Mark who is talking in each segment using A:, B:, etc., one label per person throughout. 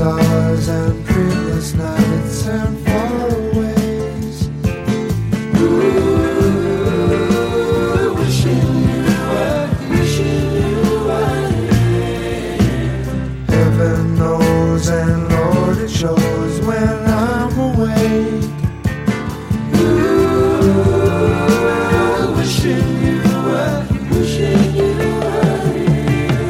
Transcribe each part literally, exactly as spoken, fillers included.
A: stars and dreamless nights and faraways. Ooh, wishing you were, wishing you were here. Heaven knows and Lord it shows when I'm awake. Ooh, wishing you were, wishing you were here.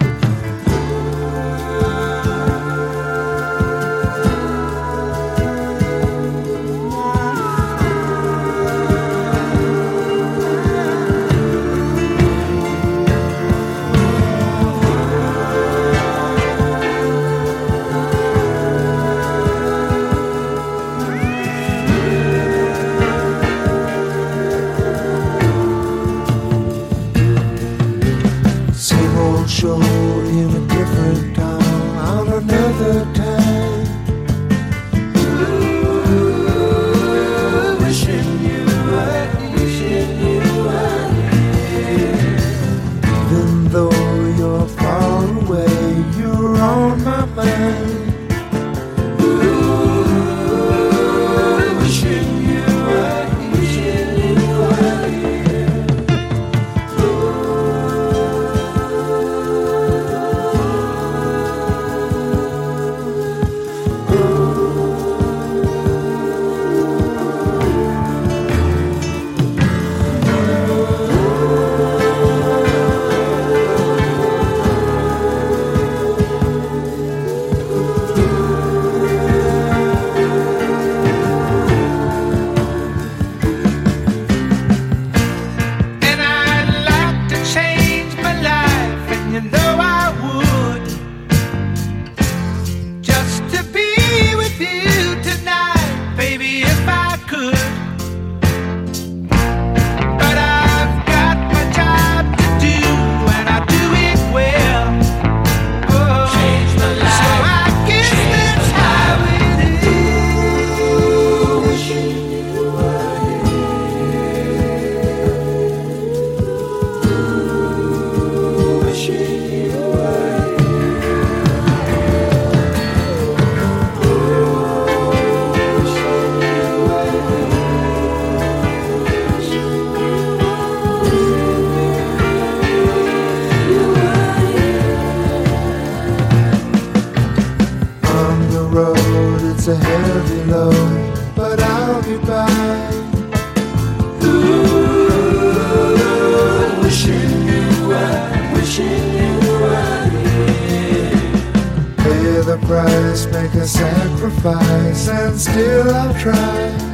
A: Same old show in a different town on another time. Ooh, wishing you were, wishing you were here. Even though you're far away, you're on my mind. Ooh, wishing you were, wishing you were here.
B: And I'd like to change my life, and you know I would, just to be with you tonight, baby, if I could. But I've got my job to do, and I do it well. Oh, change my life, so I guess that's how it is. Wishing you were here. Wishing you were
A: On the road, it's a heavy load, but I'll be by. Ooh, wishing you were, wishing you were here. Pay the price, make a sacrifice, and still I'll try.